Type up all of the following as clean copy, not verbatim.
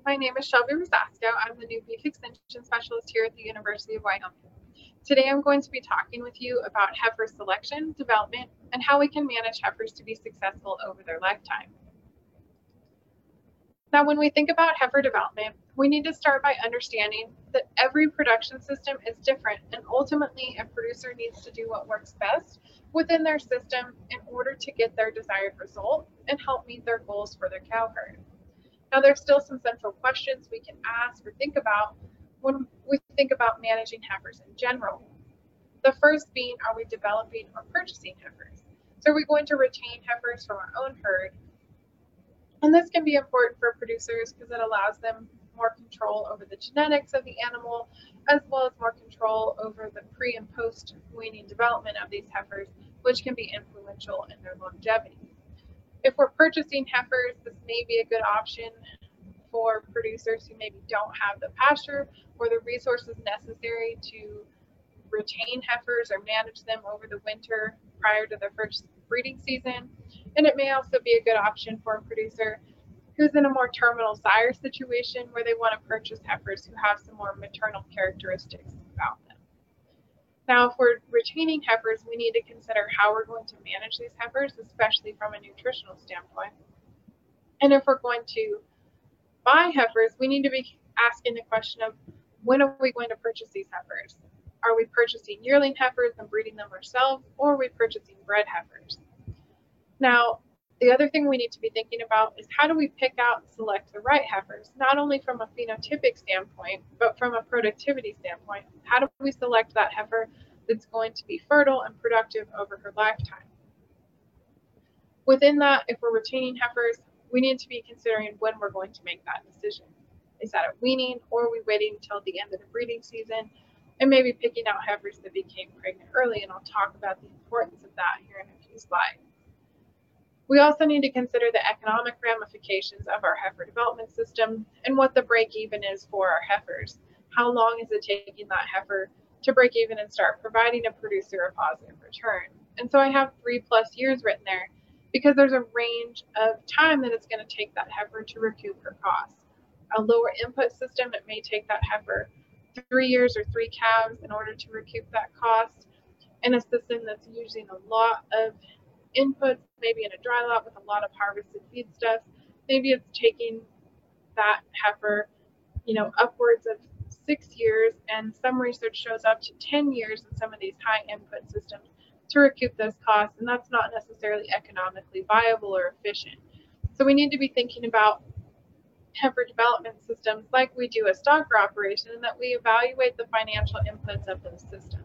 My name is Shelby Rosasco. I'm the new beef extension specialist here at the University of Wyoming. Today I'm going to be talking with you about heifer selection, development, and how we can manage heifers to be successful over their lifetime. Now, when we think about heifer development, we need to start by understanding that every production system is different, and ultimately a producer needs to do what works best within their system in order to get their desired result and help meet their goals for their cow herd. Now, there's still some central questions we can ask or think about when we think about managing heifers in general. The first being, are we developing or purchasing heifers? So, are we going to retain heifers from our own herd? And this can be important for producers because it allows them more control over the genetics of the animal, as well as more control over the pre and post weaning development of these heifers, which can be influential in their longevity. If we're purchasing heifers, this may be a good option for producers who maybe don't have the pasture or the resources necessary to retain heifers or manage them over the winter prior to their first breeding season. And it may also be a good option for a producer who's in a more terminal sire situation where they want to purchase heifers who have some more maternal characteristics about them. Now, if we're retaining heifers, we need to consider how we're going to manage these heifers, especially from a nutritional standpoint. And if we're going to buy heifers, we need to be asking the question of when are we going to purchase these heifers? Are we purchasing yearling heifers and breeding them ourselves, or are we purchasing bred heifers? Now, the other thing we need to be thinking about is how do we pick out and select the right heifers, not only from a phenotypic standpoint, but from a productivity standpoint. How do we select that heifer that's going to be fertile and productive over her lifetime? Within that, if we're retaining heifers, we need to be considering when we're going to make that decision. Is that at weaning, or are we waiting until the end of the breeding season and maybe picking out heifers that became pregnant early? And I'll talk about the importance of that here in a few slides. We also need to consider the economic ramifications of our heifer development system and what the break even is for our heifers. How long is it taking that heifer to break even and start providing a producer a positive return? And so I have 3+ years written there because there's a range of time that it's going to take that heifer to recoup her costs. A lower input system, it may take that heifer 3 years or 3 calves in order to recoup that cost. In a system that's using a lot of inputs, maybe in a dry lot with a lot of harvested feedstuffs, maybe it's taking that heifer, upwards of 6 years, and some research shows up to 10 years in some of these high input systems to recoup those costs, and that's not necessarily economically viable or efficient. So we need to be thinking about heifer development systems like we do a stocker operation, and that we evaluate the financial inputs of those systems.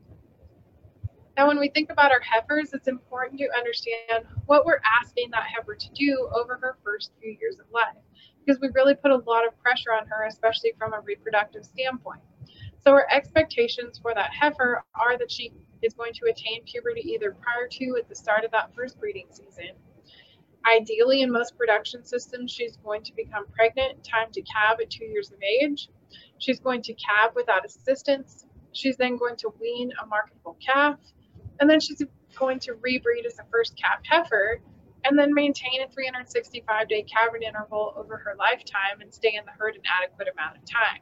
Now, when we think about our heifers, it's important to understand what we're asking that heifer to do over her first few years of life, because we really put a lot of pressure on her, especially from a reproductive standpoint. So our expectations for that heifer are that she is going to attain puberty either prior to at the start of that first breeding season. Ideally, in most production systems, she's going to become pregnant, time to calve at 2 years of age. She's going to calve without assistance. She's then going to wean a marketable calf, and then she's going to rebreed as a first calf heifer, and then maintain a 365-day calving interval over her lifetime and stay in the herd an adequate amount of time.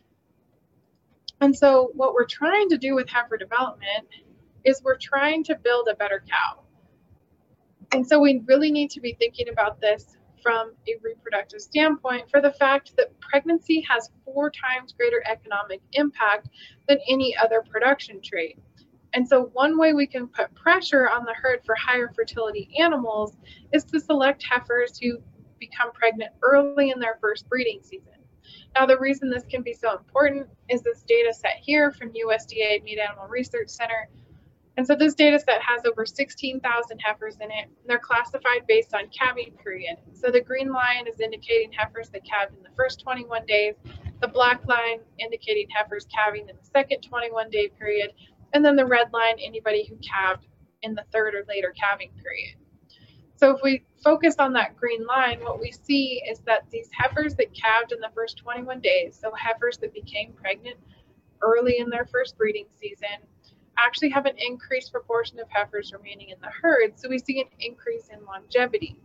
And so what we're trying to do with heifer development is we're trying to build a better cow. And so we really need to be thinking about this from a reproductive standpoint, for the fact that pregnancy has 4 times greater economic impact than any other production trait. And so one way we can put pressure on the herd for higher fertility animals is to select heifers who become pregnant early in their first breeding season. Now, the reason this can be so important is this data set here from USDA Meat Animal Research Center. And so this data set has over 16,000 heifers in it, and they're classified based on calving period. So the green line is indicating heifers that calved in the first 21 days, the black line indicating heifers calving in the second 21-day period, and then the red line, anybody who calved in the third or later calving period. So if we focus on that green line, what we see is that these heifers that calved in the first 21 days, so heifers that became pregnant early in their first breeding season, actually have an increased proportion of heifers remaining in the herd. So we see an increase in longevity.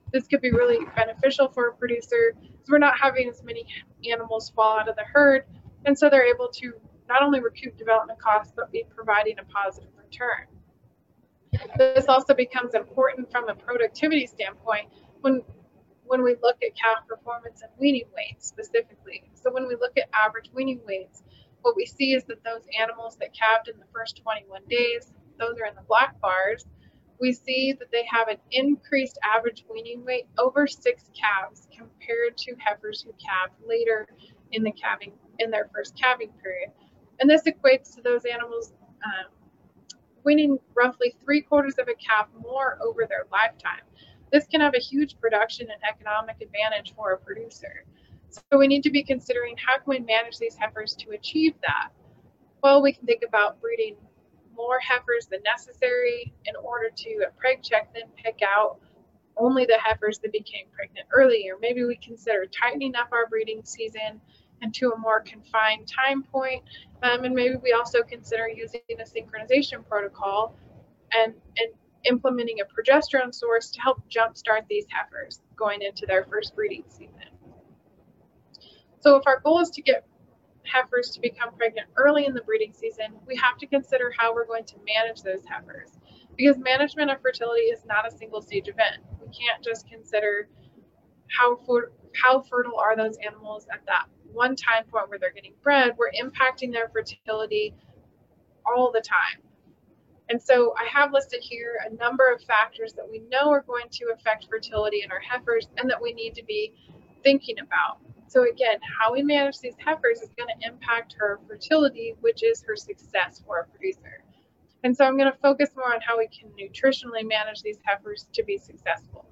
This could be really beneficial for a producer because we're not having as many animals fall out of the herd, and so they're able to not only recoup development costs, but be providing a positive return. This also becomes important from a productivity standpoint when we look at calf performance and weaning weights specifically. So when we look at average weaning weights, what we see is that those animals that calved in the first 21 days, those are in the black bars, we see that they have an increased average weaning weight over 6 calves compared to heifers who calved later in their first calving period. And this equates to those animals weaning roughly 3/4 of a calf more over their lifetime. This can have a huge production and economic advantage for a producer. So we need to be considering how can we manage these heifers to achieve that? Well, we can think about breeding more heifers than necessary in order to, at preg check, then pick out only the heifers that became pregnant earlier. Maybe we consider tightening up our breeding season and to a more confined time point. And maybe we also consider using a synchronization protocol and implementing a progesterone source to help jumpstart these heifers going into their first breeding season. So if our goal is to get heifers to become pregnant early in the breeding season, we have to consider how we're going to manage those heifers, because management of fertility is not a single stage event. We can't just consider how fertile are those animals at that one time point where they're getting bred. We're impacting their fertility all the time. And so I have listed here a number of factors that we know are going to affect fertility in our heifers and that we need to be thinking about. So again, how we manage these heifers is going to impact her fertility, which is her success for a producer. And so I'm going to focus more on how we can nutritionally manage these heifers to be successful.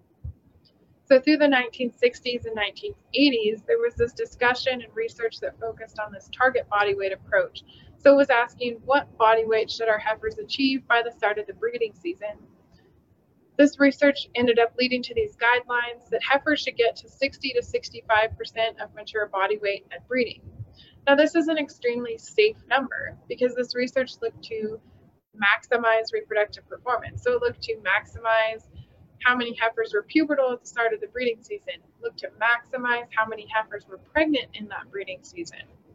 So through the 1960s and 1980s, there was this discussion and research that focused on this target body weight approach. So it was asking, what body weight should our heifers achieve by the start of the breeding season? This research ended up leading to these guidelines that heifers should get to 60 to 65% of mature body weight at breeding. Now, this is an extremely safe number because this research looked to maximize reproductive performance. So it looked to maximize how many heifers were pubertal at the start of the breeding season, looked to maximize how many heifers were pregnant in that breeding season.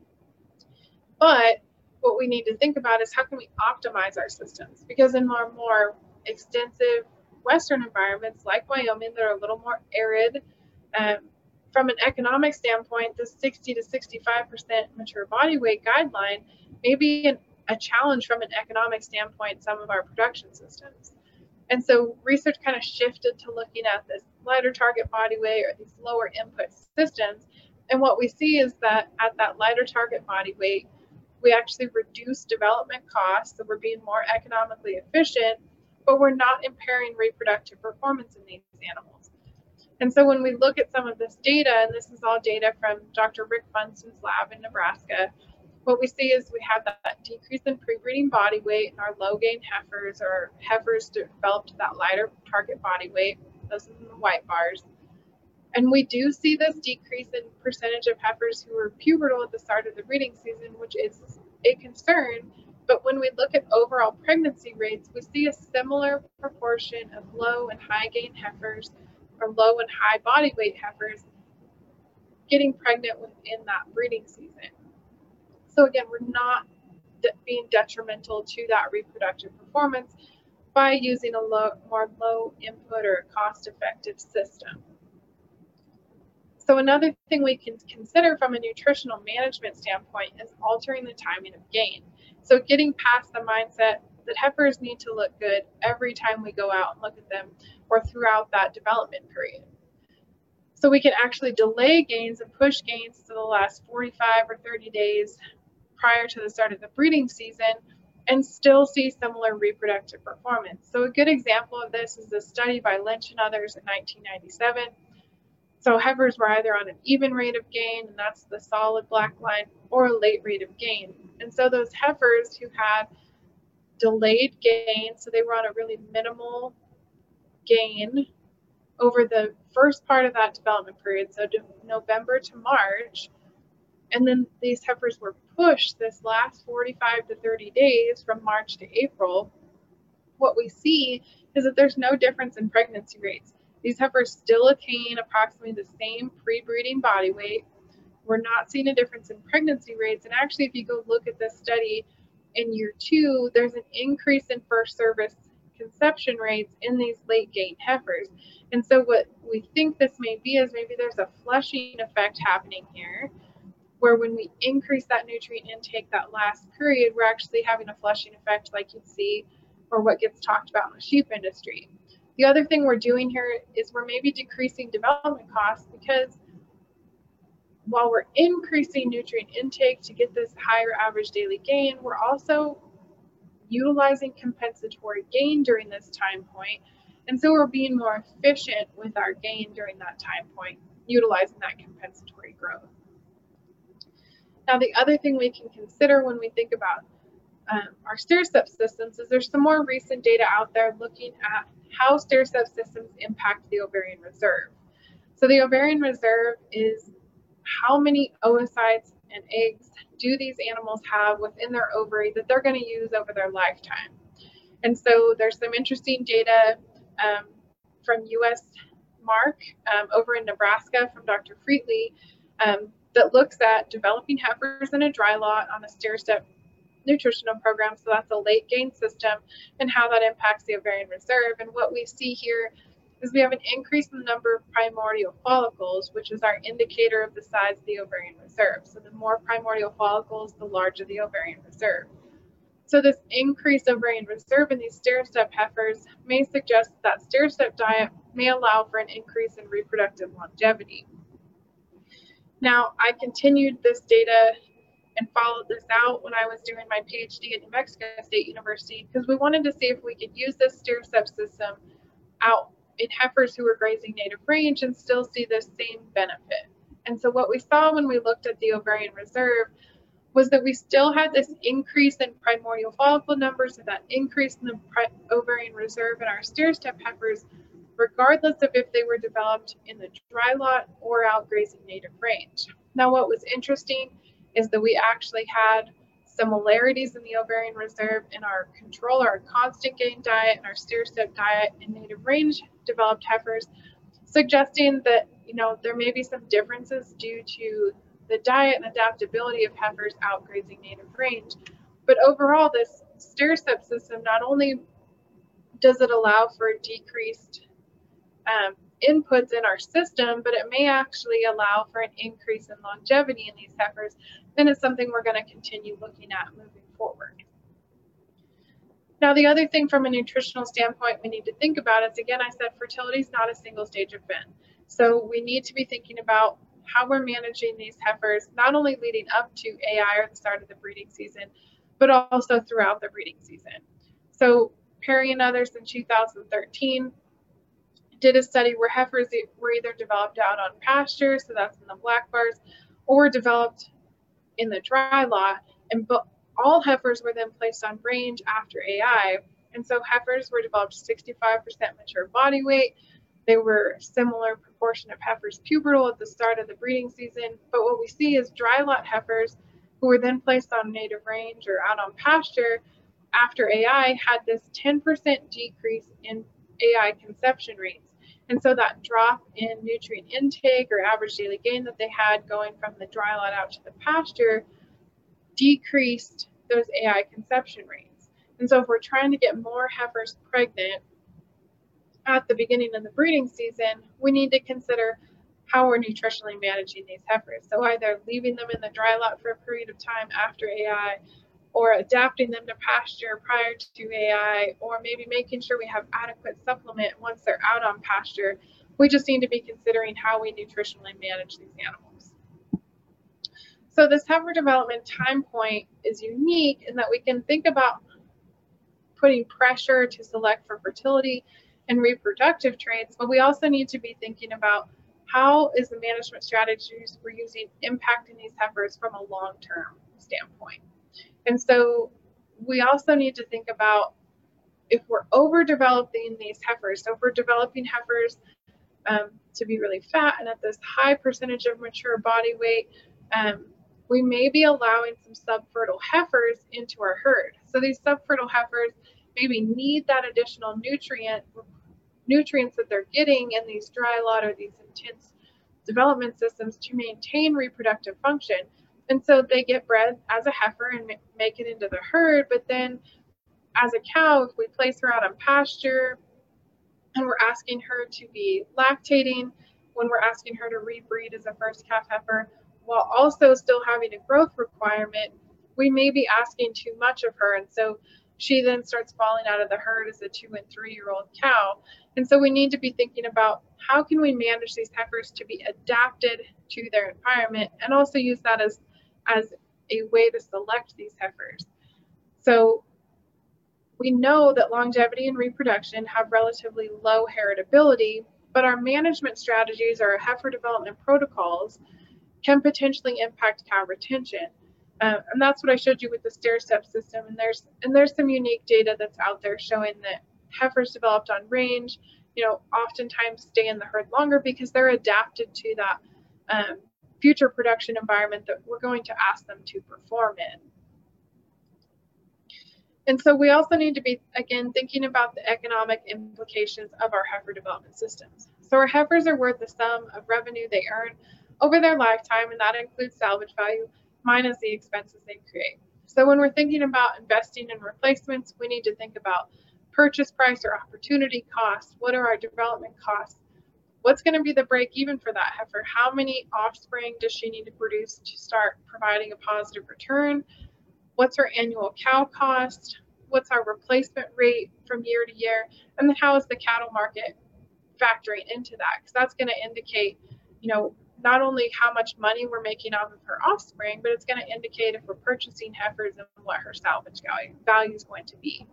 But what we need to think about is how can we optimize our systems? Because in our more extensive Western environments like Wyoming that are a little more arid, from an economic standpoint, the 60 to 65% mature body weight guideline may be a challenge from an economic standpoint in some of our production systems. And so research kind of shifted to looking at this lighter target body weight or these lower input systems. And what we see is that at that lighter target body weight, we actually reduce development costs, so we're being more economically efficient, but we're not impairing reproductive performance in these animals. And so when we look at some of this data, and this is all data from Dr. Rick Funston's lab in Nebraska, what we see is we have that decrease in pre-breeding body weight in our low gain heifers, or heifers developed to that lighter target body weight. Those are the white bars. And we do see this decrease in percentage of heifers who are pubertal at the start of the breeding season, which is a concern. But when we look at overall pregnancy rates, we see a similar proportion of low and high gain heifers, or low and high body weight heifers, getting pregnant within that breeding season. So again, we're not being detrimental to that reproductive performance by using a more low input or cost effective system. So another thing we can consider from a nutritional management standpoint is altering the timing of gain. So getting past the mindset that heifers need to look good every time we go out and look at them or throughout that development period. So we can actually delay gains and push gains to the last 45 or 30 days prior to the start of the breeding season and still see similar reproductive performance. So a good example of this is a study by Lynch and others in 1997. So heifers were either on an even rate of gain, and that's the solid black line, or a late rate of gain. And so those heifers who had delayed gain, so they were on a really minimal gain over the first part of that development period, so November to March, and then these heifers were pushed this last 45 to 30 days from March to April, what we see is that there's no difference in pregnancy rates. These heifers still attain approximately the same pre-breeding body weight. We're not seeing a difference in pregnancy rates. And actually, if you go look at this study in year 2, there's an increase in first service conception rates in these late gain heifers. And so what we think this may be is maybe there's a flushing effect happening here, where when we increase that nutrient intake that last period, we're actually having a flushing effect like you'd see or what gets talked about in the sheep industry. The other thing we're doing here is we're maybe decreasing development costs, because while we're increasing nutrient intake to get this higher average daily gain, we're also utilizing compensatory gain during this time point. And so we're being more efficient with our gain during that time point, utilizing that compensatory growth. Now, the other thing we can consider when we think about our stair-step systems is there's some more recent data out there looking at how stair-step systems impact the ovarian reserve. So the ovarian reserve is how many oocytes and eggs do these animals have within their ovary that they're going to use over their lifetime. And so there's some interesting data from US Mark over in Nebraska from Dr. Freetley that looks at developing heifers in a dry lot on a stair-step nutritional program. So that's a late gain system, and how that impacts the ovarian reserve. And what we see here is we have an increase in the number of primordial follicles, which is our indicator of the size of the ovarian reserve. So the more primordial follicles, the larger the ovarian reserve. So this increased ovarian reserve in these stair-step heifers may suggest that stair-step diet may allow for an increase in reproductive longevity. Now, I continued this data and followed this out when I was doing my PhD at New Mexico State University, because we wanted to see if we could use this stair-step system out in heifers who were grazing native range and still see the same benefit. And so what we saw when we looked at the ovarian reserve was that we still had this increase in primordial follicle numbers, and that increase in the ovarian reserve in our stair-step heifers, regardless of if they were developed in the dry lot or out grazing native range. Now, what was interesting is that we actually had similarities in the ovarian reserve in our control, our constant gain diet, and our stair-step diet in native range developed heifers, suggesting that there may be some differences due to the diet and adaptability of heifers out grazing native range. But overall, this stair-step system, not only does it allow for decreased inputs in our system, but it may actually allow for an increase in longevity in these heifers. And it's something we're going to continue looking at moving forward. Now, the other thing from a nutritional standpoint we need to think about is, again, I said fertility is not a single stage event. So we need to be thinking about how we're managing these heifers, not only leading up to AI or the start of the breeding season, but also throughout the breeding season. So Perry and others in 2013 did a study where heifers were either developed out on pasture, so that's in the black bars, or developed in the dry lot, and all heifers were then placed on range after AI. And so heifers were developed 65% mature body weight. They were a similar proportion of heifers pubertal at the start of the breeding season. But what we see is dry lot heifers who were then placed on native range or out on pasture after AI had this 10% decrease in AI conception rates. And so that drop in nutrient intake or average daily gain that they had going from the dry lot out to the pasture decreased those AI conception rates. And so if we're trying to get more heifers pregnant at the beginning of the breeding season, we need to consider how we're nutritionally managing these heifers. So either leaving them in the dry lot for a period of time after AI, or adapting them to pasture prior to AI, or maybe making sure we have adequate supplement once they're out on pasture. We just need to be considering how we nutritionally manage these animals. So this heifer development time point is unique in that we can think about putting pressure to select for fertility and reproductive traits, but we also need to be thinking about how is the management strategies we're using impacting these heifers from a long-term standpoint. And so we also need to think about if we're overdeveloping these heifers. So if we're developing heifers to be really fat and at this high percentage of mature body weight, we may be allowing some subfertile heifers into our herd. So these subfertile heifers maybe need that additional nutrient nutrients that they're getting in these dry lot or these intense development systems to maintain reproductive function. And so they get bred as a heifer and make it into the herd, but then as a cow, if we place her out on pasture and we're asking her to be lactating, when we're asking her to rebreed as a first calf heifer, while also still having a growth requirement, we may be asking too much of her. And so she then starts falling out of the herd as a 2 and 3 year old cow. And so we need to be thinking about how can we manage these heifers to be adapted to their environment and also use that as a way to select these heifers. So we know that longevity and reproduction have relatively low heritability, but our management strategies or heifer development protocols can potentially impact cow retention. And that's what I showed you with the stair-step system. And there's some unique data that's out there showing that heifers developed on range, oftentimes stay in the herd longer because they're adapted to that future production environment that we're going to ask them to perform in. And so we also need to be, again, thinking about the economic implications of our heifer development systems. So our heifers are worth the sum of revenue they earn over their lifetime, and that includes salvage value minus the expenses they create. So when we're thinking about investing in replacements, we need to think about purchase price or opportunity costs. What are our development costs? What's going to be the break even for that heifer? How many offspring does she need to produce to start providing a positive return? What's our annual cow cost? What's our replacement rate from year to year? And then how is the cattle market factoring into that? Because that's going to indicate, not only how much money we're making off of her offspring, but it's going to indicate if we're purchasing heifers and what her salvage value is going to be.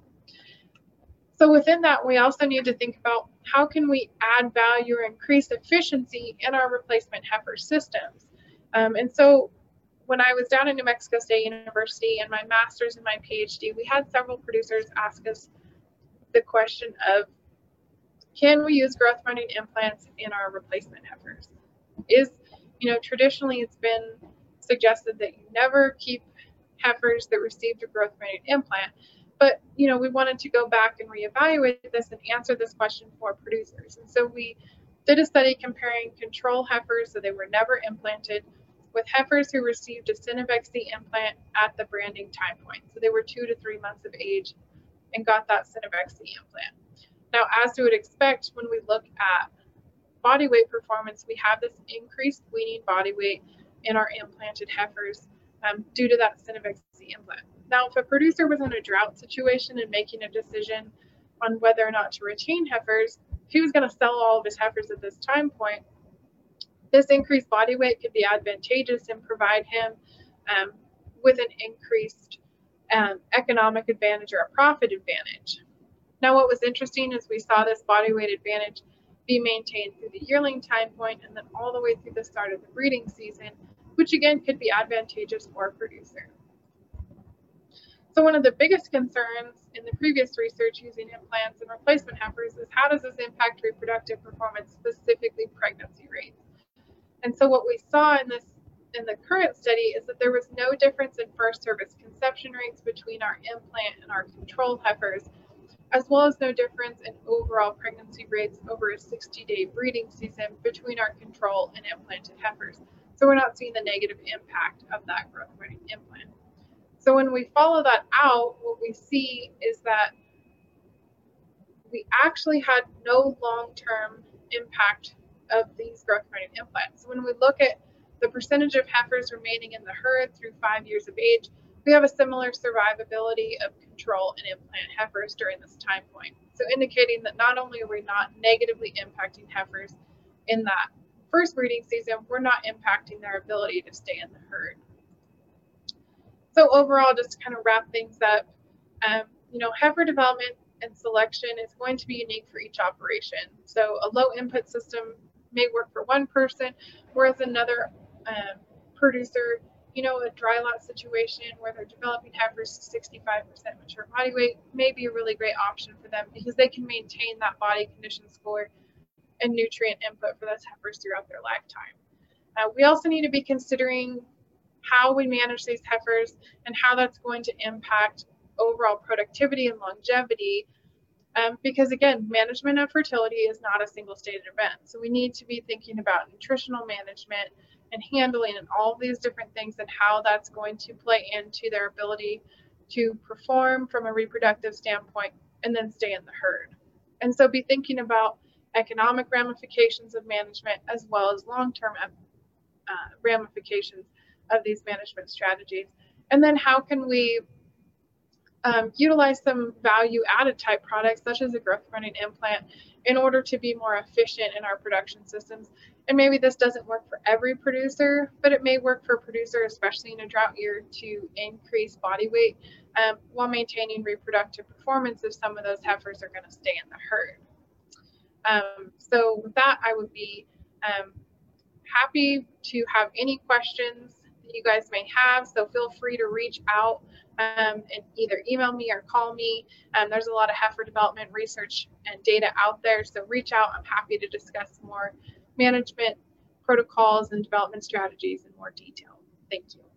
So within that, we also need to think about how can we add value or increase efficiency in our replacement heifer systems. And so when I was down at New Mexico State University in my master's and my PhD, we had several producers ask us the question of, can we use growth hormone implants in our replacement heifers? Traditionally it's been suggested that you never keep heifers that received a growth hormone implant, but we wanted to go back and reevaluate this and answer this question for producers. And so we did a study comparing control heifers, so they were never implanted, with heifers who received a Synovex-C implant at the branding time point. So they were 2 to 3 months of age and got that Synovex-C implant. Now, as you would expect, when we look at body weight performance, we have this increased weaning body weight in our implanted heifers due to that Synovex-C implant. Now, if a producer was in a drought situation and making a decision on whether or not to retain heifers, if he was going to sell all of his heifers at this time point, this increased body weight could be advantageous and provide him with an increased economic advantage or a profit advantage. Now, what was interesting is we saw this body weight advantage be maintained through the yearling time point and then all the way through the start of the breeding season, which again could be advantageous for a producer. So one of the biggest concerns in the previous research using implants and replacement heifers is how does this impact reproductive performance, specifically pregnancy rates? And so what we saw in the current study is that there was no difference in first cervix conception rates between our implant and our control heifers, as well as no difference in overall pregnancy rates over a 60-day breeding season between our control and implanted heifers. So we're not seeing the negative impact of that growth hormone implant. So when we follow that out, what we see is that we actually had no long-term impact of these growth hormone implants. So when we look at the percentage of heifers remaining in the herd through 5 years of age, we have a similar survivability of control and implant heifers during this time point. So indicating that not only are we not negatively impacting heifers in that first breeding season, we're not impacting their ability to stay in the herd. So overall, just to kind of wrap things up, heifer development and selection is going to be unique for each operation. So a low input system may work for one person, whereas another producer, a dry lot situation where they're developing heifers to 65% mature body weight may be a really great option for them because they can maintain that body condition score and nutrient input for those heifers throughout their lifetime. We also need to be considering how we manage these heifers and how that's going to impact overall productivity and longevity. Because again, management of fertility is not a single stated event. So we need to be thinking about nutritional management and handling and all these different things and how that's going to play into their ability to perform from a reproductive standpoint and then stay in the herd. And so be thinking about economic ramifications of management as well as long-term ramifications of these management strategies. And then how can we utilize some value-added type products such as a growth-promoting implant in order to be more efficient in our production systems. And maybe this doesn't work for every producer, but it may work for a producer, especially in a drought year, to increase body weight while maintaining reproductive performance if some of those heifers are going to stay in the herd. So with that, I would be happy to have any questions that you guys may have. So feel free to reach out and either email me or call me. There's a lot of heifer development research and data out there. So reach out. I'm happy to discuss more management protocols and development strategies in more detail. Thank you.